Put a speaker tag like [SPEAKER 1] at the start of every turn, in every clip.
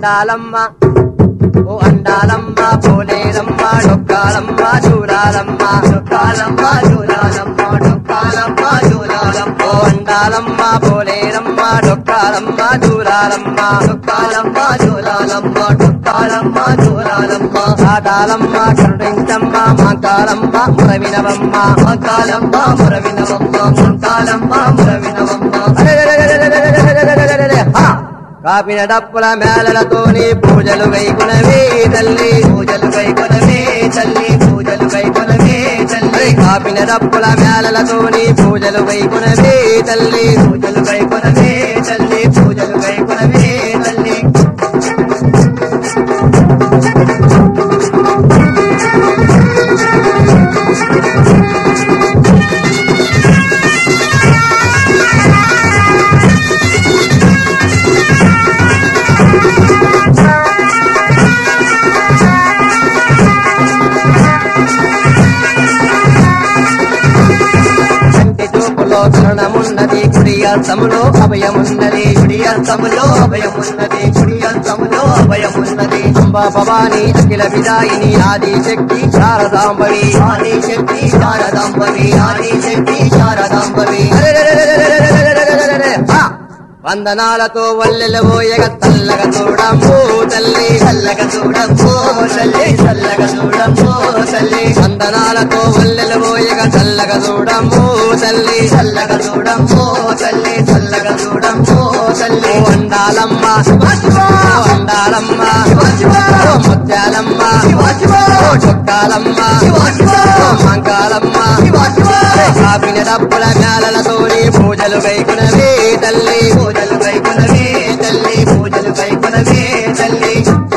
[SPEAKER 1] అండాలమ్మ ఓ అండాలమ్మ పోలేరమ్మ డొక్కాలమ్మ చూడాలమ్మ డొక్కాలమ్మ చూడాలమ్మ డొక్కాలమ్మ చూడాలమ్మ ఓ అండాలమ్మ పోలేరమ్మ డొక్కాలమ్మ చూడాలమ్మ డొక్కాలమ్మ చూడాలమ్మ డొక్కాలమ్మ చూడాలమ్మ ఆడాలమ్మ కరుణించమ్మ మాంకాలమ్మ మురవినవమ్మ మాంకాలమ్మ మురవినవమ్మ మాంకాలమ్మ మురవినవమ్మ కాపిన డప్పుల మేళలతోని పూజలు వైకునవే తల్లి పూజలు వైకునవే తల్లి పూజలు వైకునవే తల్లి కాపిన డప్పుల మేళలతోని పూజలు వైకునవే తల్లి పూజలు వైకునవే తల్లి పూజలు వైకునవే తల్లి కరుణమున్నది కుడి అర్థములో అభయమున్నది కుడి అర్థములో అభయమున్నది కుడి అర్థములో అభయమున్నది అంబా భవాని అఖిల విదాయిని ఆది శక్తి శారదాంబవి ఆది శక్తి శారదాంబవి ఆది శక్తి శారదాంబవి వందనాలతో వల్లెలబోయగ తల్లగా చూడమ్మో తల్లి చల్లగా చూడమ్మో తల్లి చల్లగా చూడమ్మో తల్లి వందనాలతో వల్లెలబోయగ చల్లగా చూడమ్మో తల్లి చల్లగా చూడమ్మో తల్లి చల్లగా చూడమ్మో తల్లి వండాలమ్మ వండాలమ్మ ముత్యాలమ్మ చొక్కాలమ్మ మంకాలమ్మ కాపిన డప్పుల మేళలతోని పూజలు వైకునవే తల్లి పూజలు వైకునవే తల్లి పూజలు వైకునవే తల్లి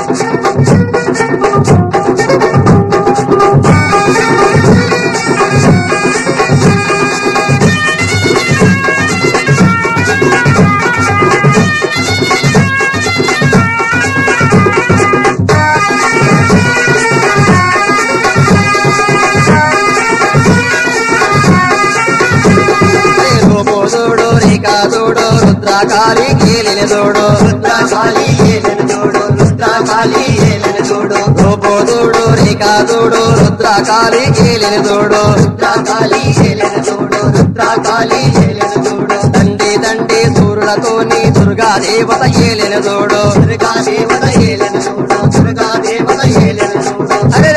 [SPEAKER 1] రుద్రాకాళి ఏలిన చూడు రుద్రాకాళి ఏలిన చూడు రుద్రాకాళి ఏలిన చూడు రూపో చూడు రేఖా చూడు రుద్రాకాళి ఏలిన చూడు రుద్రాకాళి ఏలిన చూడు రుద్రాకాళి ఏలిన చూడు తండ్రి తండ్రి సూర్యులతోని దుర్గా దేవత ఏలిన చూడు దుర్గా దేవత ఏలిన చూడు దుర్గా దేవత ఏలిన చూడు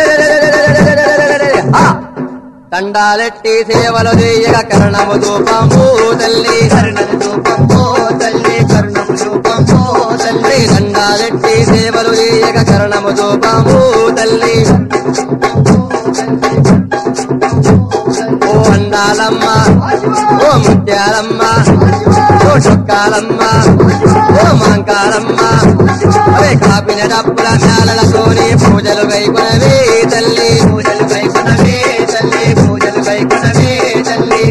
[SPEAKER 1] దండాలెట్టి సేవలు చేయగ కర్ణము దూపము తల్లి కర్ణము దూపము తల్లి కర్ణము దూపము తల్లి దండాలెట్టి సేవలు చేయగ కర్ణము దూపము తల్లి ఓ అండాలమ్మ ఓ ముత్యాలమ్మ ఓ చొక్కాలమ్మ ఓ మాంకాలమ్మ అవే కాపిన డప్పుల మేళలతోని పూజలు వైకునవే తల్లి పూజలు వైకునవే తల్లి పూజలు వైకునవే తల్లి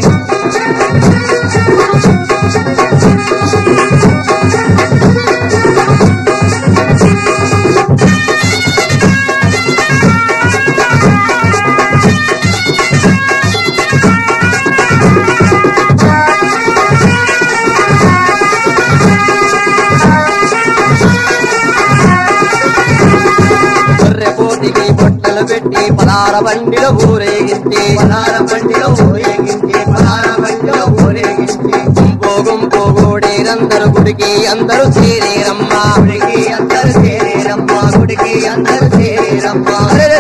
[SPEAKER 1] పెట్టి పలార బండిలో ఊరేగించి పలార బండిలో ఊరేగించి పలార బండిలో ఊరేగించి గుంపో గుంపో గోడేరందరూ గుడికి అందరూ చేరేరమ్మ గుడికి అందరూ చేరేరమ్మ గుడికి అందరూ చేరేరమ్మ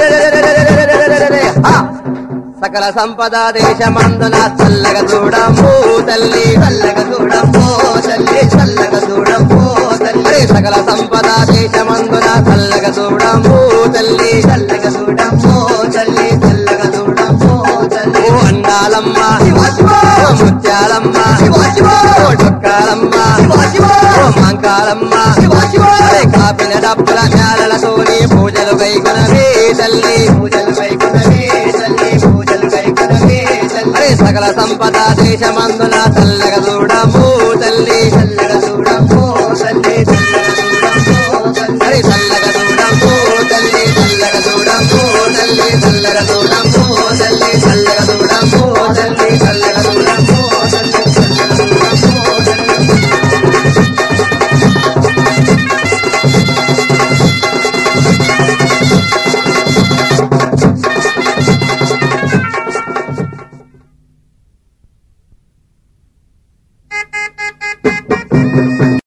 [SPEAKER 1] సకల సంపద దేశమందున చల్లగా చూడమ్మో తల్లి చల్లగా చూడమ్మో తల్లి చల్లగా చూడమ్మో తల్లి సకల సంపద దేశమందున చల్లగా చూడమ్మో తల్లి చల్లగా చూడమ్మో తల్లి చల్లగా చూడమ్మో తల్లి ఓ అండాలమ్మ ఓ ముత్యాలమ్మ ఓ డొక్కాలమ్మ ఓ మాంకాలమ్మ కాపిన డప్పుల మేళలతోని పూజలు వైకునవే తల్లి పూజలు వైకునవే తల్లి పూజలు వైకునవే తల్లి సకల సంపద దేశమందున చల్లగా చూడము తల్లి చల్లగా చూడము తల్లి చల్లగా చూడము తల్లి చల్లగా చూడము తల్లి చల్లగా చూడము తల్లి చల్లగా చూడము